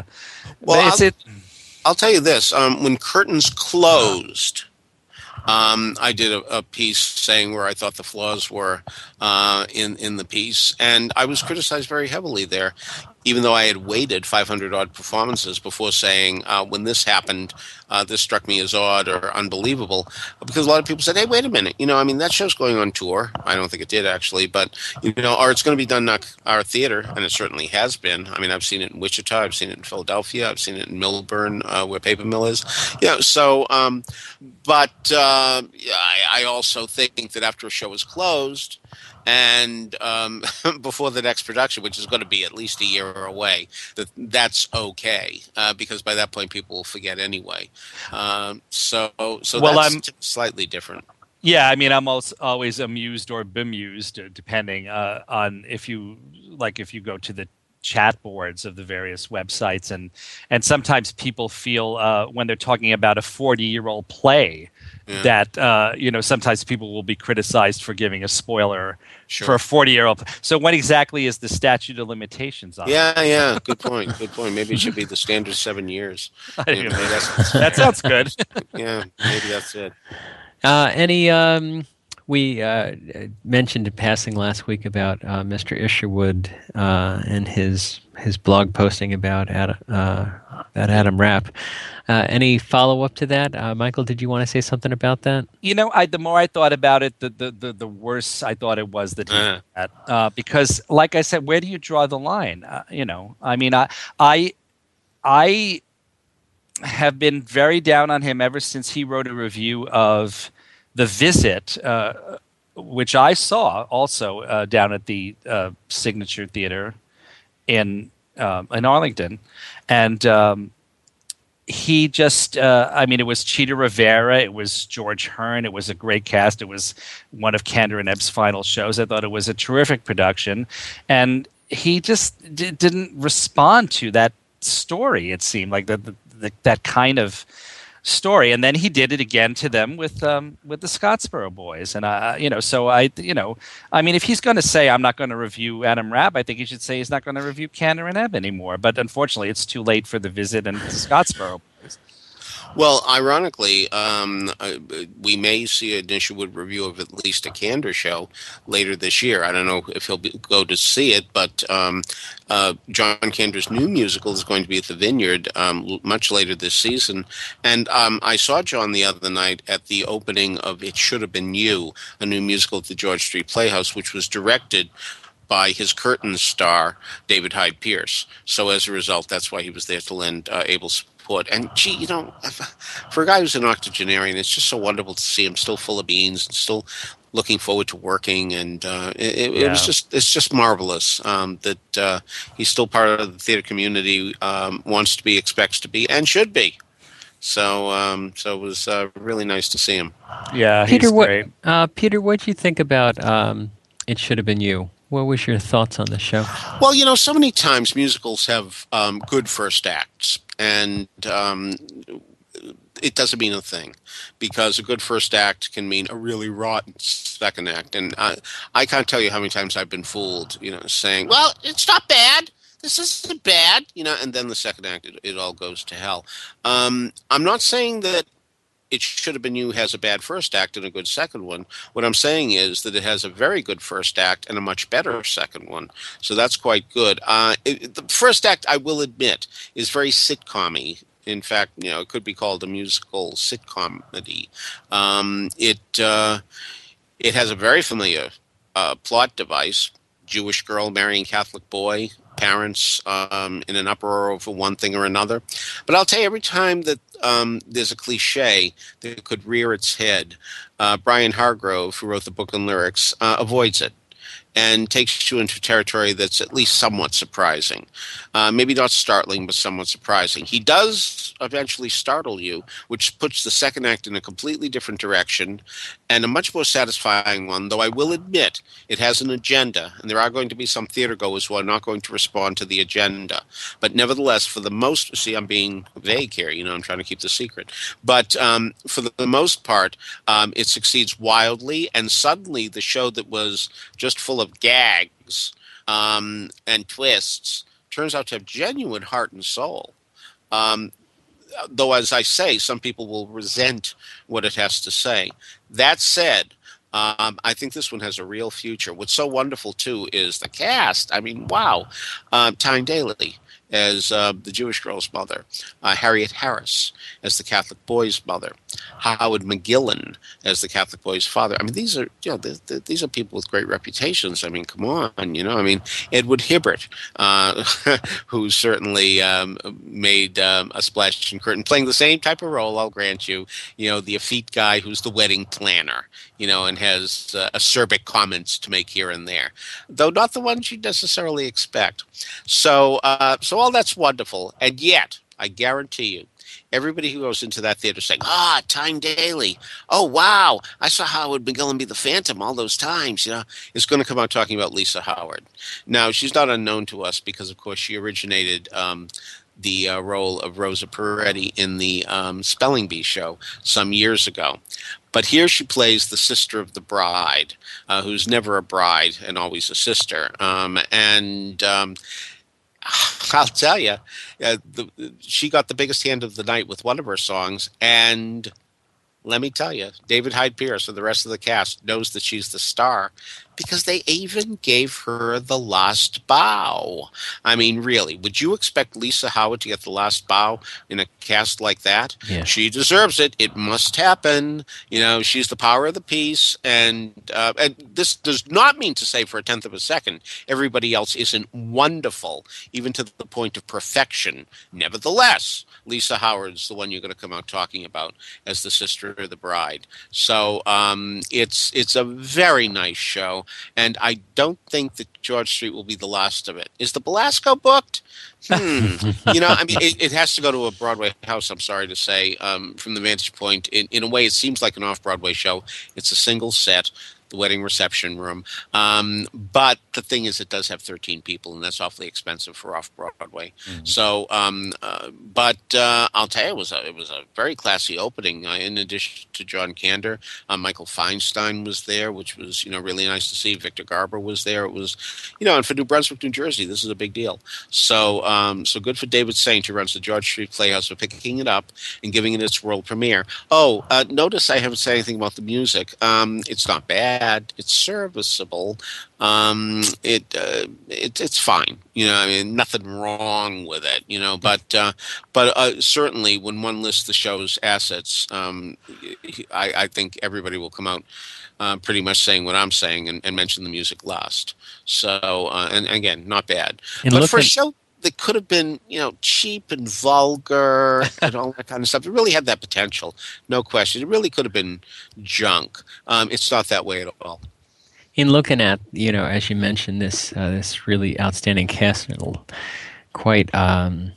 I'll tell you this: when curtains closed, I did a piece saying where I thought the flaws were in the piece, and I was criticized very heavily there, even though I had waited 500 odd performances before saying when this happened, this struck me as odd or unbelievable, because a lot of people said, "Hey, wait a minute, that show's going on tour." I don't think it did actually, but or it's going to be done at our theater, and it certainly has been. I mean, I've seen it in Wichita, I've seen it in Philadelphia, I've seen it in Millburn, where Paper Mill is. So, but I also think that after a show is closed, and before the next production, which is going to be at least a year away, that's okay, because by that point people will forget anyway. So that's slightly different. Yeah, I mean, I'm always amused or bemused, depending on if you go to the chat boards of the various websites, and sometimes people feel when they're talking about a 40-year-old play that sometimes people will be criticized for giving a spoiler for a 40-year-old. So when exactly is the statute of limitations on it? Yeah. Good point. Maybe it should be the standard 7 years. That sounds good. Yeah, maybe that's it. We mentioned in passing last week about Mr. Isherwood and his blog posting about Adam Rapp. Any follow up to that, Michael? Did you want to say something about that? The more I thought about it, the worse I thought it was that he did that. Because, like I said, where do you draw the line? I mean, I have been very down on him ever since he wrote a review of The Visit, which I saw also down at the Signature Theater in Arlington, and he just, it was Cheetah Rivera, it was George Hearn, it was a great cast, it was one of Kander and Ebb's final shows. I thought it was a terrific production, and he just didn't respond to that story. It seemed like that kind of story, and then he did it again to them with the Scottsboro Boys, and if he's going to say I'm not going to review Adam Rapp, I think he should say he's not going to review Kander and Ebb anymore. But unfortunately, it's too late for The Visit and the Scottsboro Boys. Well, ironically, we may see an Isherwood review of at least a Kander show later this year. I don't know if he'll go to see it, but John Kander's new musical is going to be at the Vineyard much later this season. And I saw John the other night at the opening of It Should Have Been You, a new musical at the George Street Playhouse, which was directed by his curtain star, David Hyde Pierce. So as a result, that's why he was there to lend able support. And gee, for a guy who's an octogenarian, it's just so wonderful to see him still full of beans and still looking forward to working. And it's just marvelous that he's still part of the theater community, wants to be, expects to be, and should be. So it was really nice to see him. Yeah, he's great. Peter, what did you think about It Should Have Been You? What was your thoughts on the show? Well, so many times musicals have good first acts, and it doesn't mean a thing, because a good first act can mean a really rotten second act. And I can't tell you how many times I've been fooled, saying, well, it's not bad. This isn't bad, and then the second act, it all goes to hell. I'm not saying that it should have been You has a bad first act and a good second one. What I'm saying is that it has a very good first act and a much better second one. So that's quite good. The first act, I will admit, is very sitcom-y. In fact, it could be called a musical sitcom-edy. It has a very familiar plot device: Jewish girl marrying Catholic boy, parents in an uproar over one thing or another. But I'll tell you, every time that there's a cliche that could rear its head, Brian Hargrove, who wrote the book and lyrics, avoids it and takes you into territory that's at least somewhat surprising. Maybe not startling, but somewhat surprising. He does eventually startle you, which puts the second act in a completely different direction and a much more satisfying one, though I will admit it has an agenda, and there are going to be some theater goers who are not going to respond to the agenda. But nevertheless, for the most, see, I'm being vague here, I'm trying to keep the secret. But for the most part, it succeeds wildly, and suddenly the show that was just full of gags and twists turns out to have genuine heart and soul. Though, as I say, some people will resent what it has to say. That said, I think this one has a real future. What's so wonderful, too, is the cast. I mean, wow. Tyne Daly as the Jewish girl's mother, Harriet Harris as the Catholic boy's mother, Howard McGillen as the Catholic boy's father. I mean, these are these are people with great reputations. I mean, come on, Edward Hibbert, who certainly made a splash in Curtain, playing the same type of role. I'll grant you, the effete guy who's the wedding planner, and has acerbic comments to make here and there, though not the ones you'd necessarily expect. So all that's wonderful, and yet I guarantee you, everybody who goes into that theater saying, Tyne Daly, oh, wow, I saw Howard McGillen be the Phantom all those times, is going to come out talking about Lisa Howard. Now, she's not unknown to us because, of course, she originated the role of Rosa Peretti in the Spelling Bee show some years ago. But here she plays the sister of the bride, who's never a bride and always a sister. I'll tell you, she got the biggest hand of the night with one of her songs, and let me tell you, David Hyde Pierce and the rest of the cast knows that she's the star because they even gave her the last bow. I mean, really, would you expect Lisa Howard to get the last bow in a cast like that? Yeah. She deserves it. It must happen. She's the power of the piece. And this does not mean to say for a tenth of a second everybody else isn't wonderful, even to the point of perfection. Nevertheless, Lisa Howard's the one you're going to come out talking about as the sister of the bride. So it's a very nice show, and I don't think that George Street will be the last of it. Is the Belasco booked? It has to go to a Broadway house, I'm sorry to say, from the vantage point. In a way, it seems like an off-Broadway show. It's a single set, the wedding reception room. But the thing is, it does have 13 people, and that's awfully expensive for off-Broadway. Mm-hmm. So, but I'll tell you, it was a very classy opening. In addition to John Kander, Michael Feinstein was there, which was, really nice to see. Victor Garber was there. It was, and for New Brunswick, New Jersey, this is a big deal. So, so good for David Saint, who runs the George Street Playhouse, for picking it up and giving it its world premiere. Oh, notice I haven't said anything about the music. It's not bad. It's serviceable. It's fine. Nothing wrong with it. But certainly when one lists the show's assets, I think everybody will come out pretty much saying what I'm saying and mention the music last. So and again, not bad. But for a show that could have been, cheap and vulgar and all that kind of stuff, it really had that potential, no question. It really could have been junk. It's not that way at all. In looking at, as you mentioned, this really outstanding cast, quite, not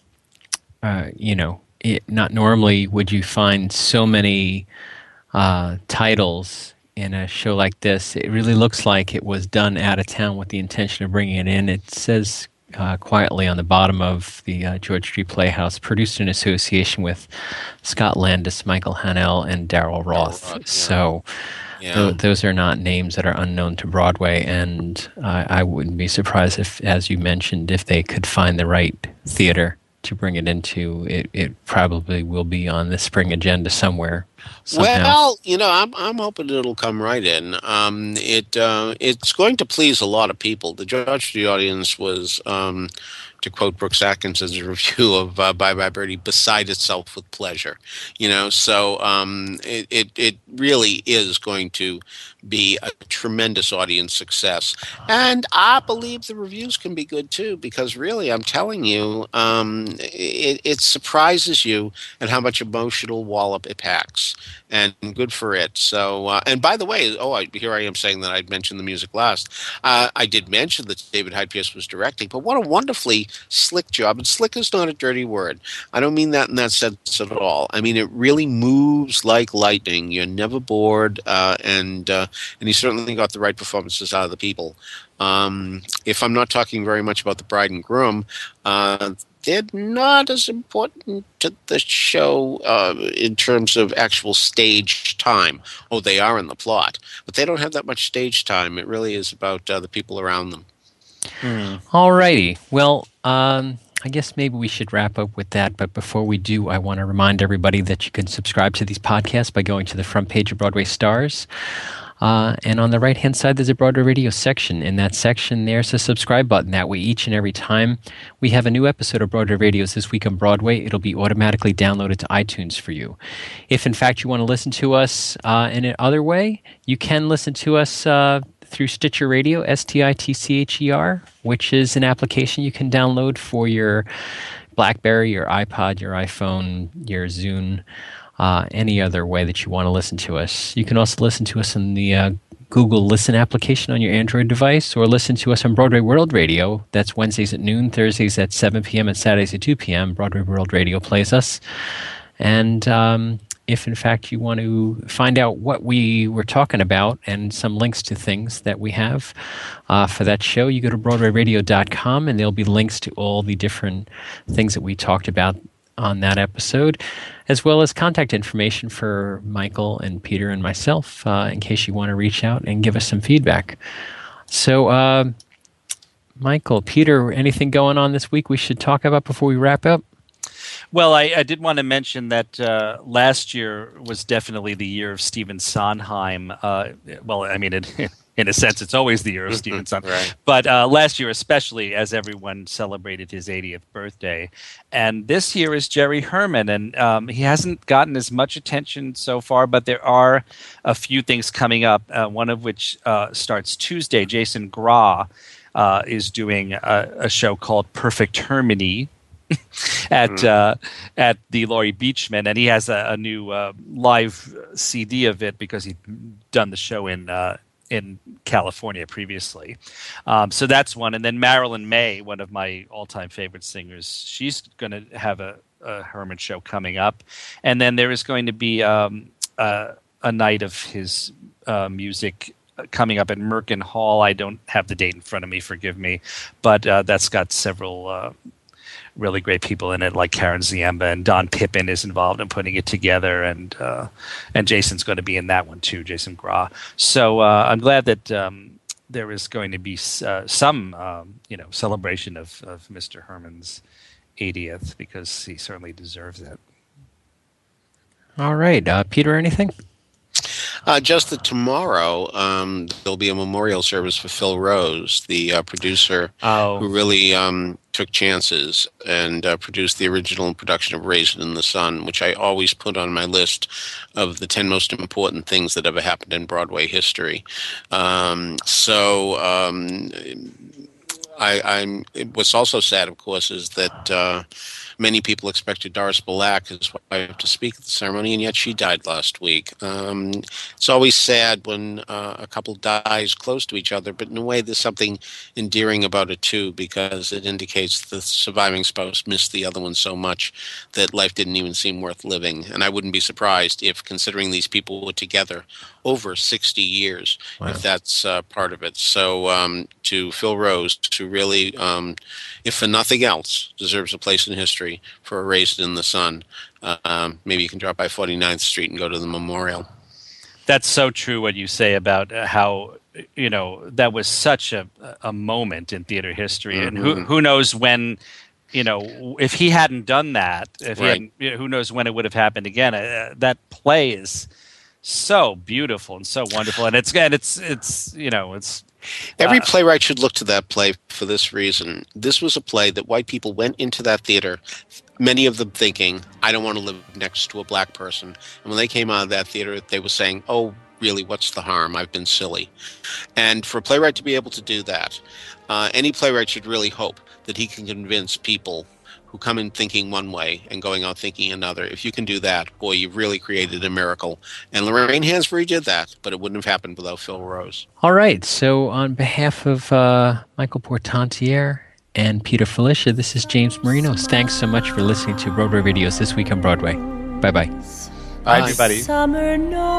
normally would you find so many titles in a show like this. It really looks like it was done out of town with the intention of bringing it in. It says quietly on the bottom of the George Street Playhouse, produced in association with Scott Landis, Michael Hanel, and Daryl Roth. Yeah. So those are not names that are unknown to Broadway, and I wouldn't be surprised if, as you mentioned, if they could find the right theater to bring it into, it probably will be on the spring agenda somewhere. Somehow. Well, I'm hoping it'll come right in. It's going to please a lot of people. The George Street audience was, to quote Brooks Atkinson's review of Bye Bye Birdie, beside itself with pleasure. So it really is going to be a tremendous audience success, and I believe the reviews can be good too. Because really, I'm telling you, it surprises you at how much emotional wallop it packs. And good for it. So, and by the way, here I am saying that I'd mentioned the music last. I did mention that David Hyde Pierce was directing, but what a wonderfully slick job. And slick is not a dirty word. I don't mean that in that sense at all. I mean, it really moves like lightning. You're never bored, and he certainly got the right performances out of the people. If I'm not talking very much about the bride and groom, they're not as important to the show in terms of actual stage time. Oh, they are in the plot, but they don't have that much stage time. It really is about the people around them. All righty. Well, I guess maybe we should wrap up with that. But before we do, I want to remind everybody that you can subscribe to these podcasts by going to the front page of Broadway Stars. And on the right-hand side, there's a Broadway Radio section. In that section, there's a subscribe button. That way, each and every time we have a new episode of Broadway Radio's This Week on Broadway, it'll be automatically downloaded to iTunes for you. If, in fact, you want to listen to us in another way, you can listen to us through Stitcher Radio, STITCHER, which is an application you can download for your BlackBerry, your iPod, your iPhone, your Zune, any other way that you want to listen to us. You can also listen to us in the Google Listen application on your Android device, or listen to us on Broadway World Radio. That's Wednesdays at noon, Thursdays at 7 p.m., and Saturdays at 2 p.m. Broadway World Radio plays us. And if, in fact, you want to find out what we were talking about and some links to things that we have for that show, you go to BroadwayRadio.com, and there'll be links to all the different things that we talked about on that episode, as well as contact information for Michael and Peter and myself in case you want to reach out and give us some feedback. So, Michael, Peter, anything going on this week we should talk about before we wrap up? Well, I did want to mention that last year was definitely the year of Stephen Sondheim. Well, I mean, in a sense, it's always the year of Stephen Sondheim. Right. But last year especially, as everyone celebrated his 80th birthday. And this year is Jerry Herman, and he hasn't gotten as much attention so far, but there are a few things coming up, one of which starts Tuesday. Jason Gra is doing a show called Perfect Harmony at the Laurie Beechman, and he has a new live CD of it because he'd done the show in California previously. So that's one. And then Marilyn May, one of my all-time favorite singers, she's going to have a Herman show coming up. And then there is going to be a night of his music coming up at Merkin Hall. I don't have the date in front of me, forgive me, but that's got several really great people in it, like Karen Ziemba, and Don Pippin is involved in putting it together, and Jason's going to be in that one too, Jason Gra. So I'm glad that there is going to be some celebration of Mr. Herman's 80th, because he certainly deserves it. All right, Peter, anything? Just that tomorrow there'll be a memorial service for Phil Rose, the producer who really took chances and produced the original production of Raisin in the Sun, which I always put on my list of the 10 most important things that ever happened in Broadway history. What's also sad, of course, is that many people expected Doris Balak, his wife, to speak at the ceremony, and yet she died last week. It's always sad when a couple dies close to each other, but in a way there's something endearing about it too, because it indicates the surviving spouse missed the other one so much that life didn't even seem worth living. And I wouldn't be surprised if, considering these people were together over 60 years, if that's part of it. So to Phil Rose, to really, if for nothing else, deserves a place in history for a Raised in the Sun. Maybe you can drop by 49th Street and go to the memorial. That's so true what you say about how, that was such a moment in theater history. And who knows when, if he hadn't done that, if he hadn't, who knows when it would have happened again. That play is so beautiful and so wonderful. And it's every playwright should look to that play for this reason. This was a play that white people went into that theater, many of them thinking, I don't want to live next to a black person. And when they came out of that theater, they were saying, oh, really, what's the harm? I've been silly. And for a playwright to be able to do that, any playwright should really hope that he can convince people who come in thinking one way and going out thinking another. If you can do that, boy, you've really created a miracle. And Lorraine Hansberry did that, but it wouldn't have happened without Phil Rose. All right. So on behalf of Michael Portantiere and Peter Felicia, this is James Marinos. Thanks so much for listening to Broadway Videos This Week on Broadway. Bye-bye. Bye, everybody. Summer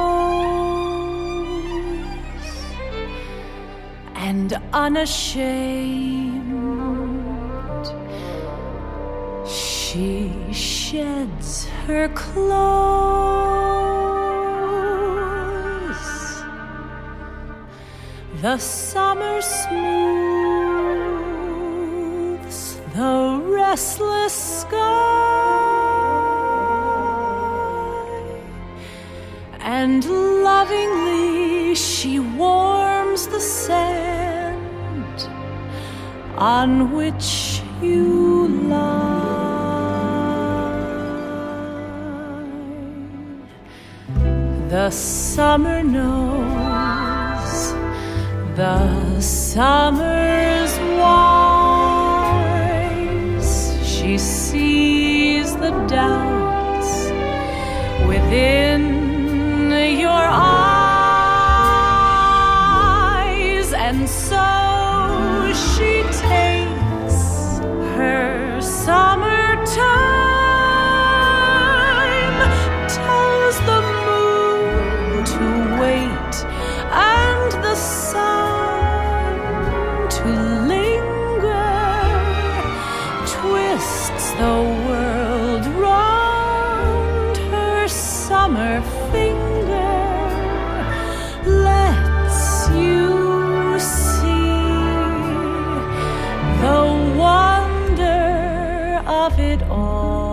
knows, and unashamed, she sheds her clothes. The summer smooths the restless sky, and lovingly she warms the sand on which you lie. The summer knows, the summer's wise. She sees the doubts within your eyes, and so she takes her summer time, tells the moon to wait and the sun to linger, twists the world round her summer finger, lets you see the wonder of it all.